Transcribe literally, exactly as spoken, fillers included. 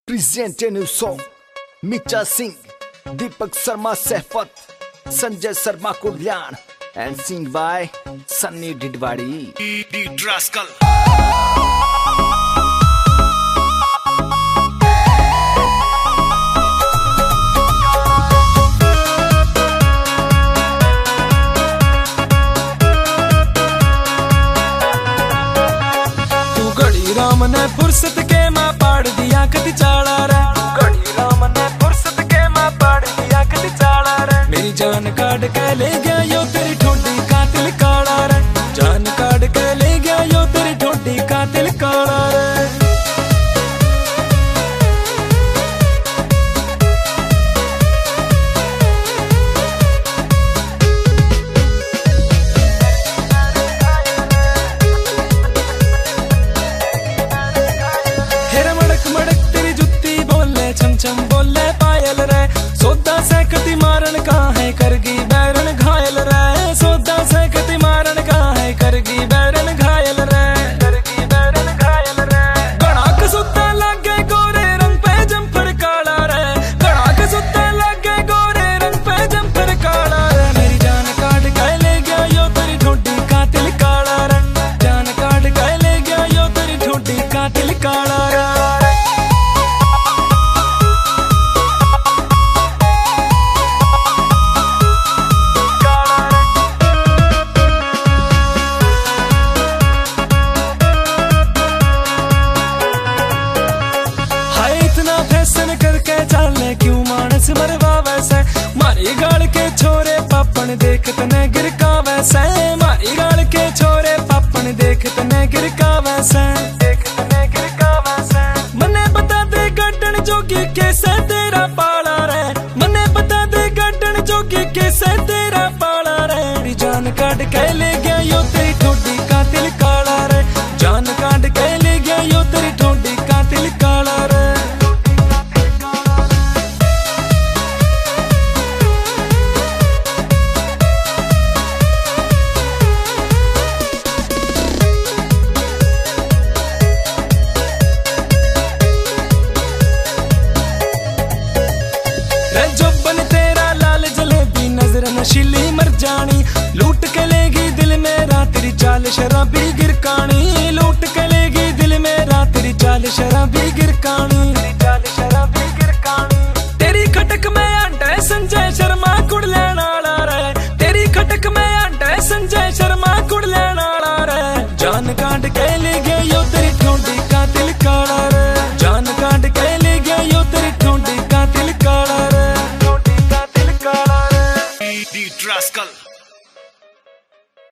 Present a new song. Micha Singh, Deepak Sharma Sehfat, Sanjay Sharma Kulyan, and sing by Sunny Didwadi. D Rascal. Ram ने फुर्सत के माँ पाड़ दिया कति चाला रे घड़ी राम ने फुर्सत के माँ पाड़ दिया कति चाला रे मेरी जान काट के ले गया यो तेरी ठोडी कातिल काला रे जान काट के ले गया यो तेरी ठोडी कातिल काला रे चम बोले पायल रे सोदा से कति मारन का है करगी बैरन घायल रे सोदा से कति मारन का है करगी बैरन घायल रे करगी बैरन घायल रे गणा के सुत्ता लगे गोरे रंग पे जंपर काला रे गणा के सुत्ता लगे गोरे रंग पे जंपर काला रे मेरी जान काट के ले गया यो तेरी ठोडी कातिल काला रे जान काट के ले गया यो तेरी ठोडी कातिल काला रे करके चालने क्यों मानस मरवा वैसे मारी गाल के छोरे पापन देख तने गिरका वैसे मारी गाल के छोरे पापन देख तने गिरका वैसे देख तने गिरका वैसे मने बता दे गड्ढन जोगी कैसे तेरा पाला रे मने बता दे गड्ढन जोगी कैसे तेरा पाला रे जान काट के ले गया यो तेरी ठोडी कातिल काला रे जान काट के ले गया यो तेरी ठोडी कातिल काला रे नशीली मर जानी लूट के लेगी दिल मेरा तेरी चाल शराबी गिरकानी लूट के लेगी दिल मेरा तेरी चाल शराबी गिरकानी तेरी चाल शराबी गिरकानी तेरी खटक में अंडा है संजय शर्मा कुड़ लेना रे तेरी खटक में अंडा है संजय शर्मा कुड़ लेना रे जान काट के ले गया यो तेरी ठोडी कातिल काला रे जान काट के ले गया यो तेरी ठोडी कातिल काला रे ठोडी कातिल काला रे D Rascal.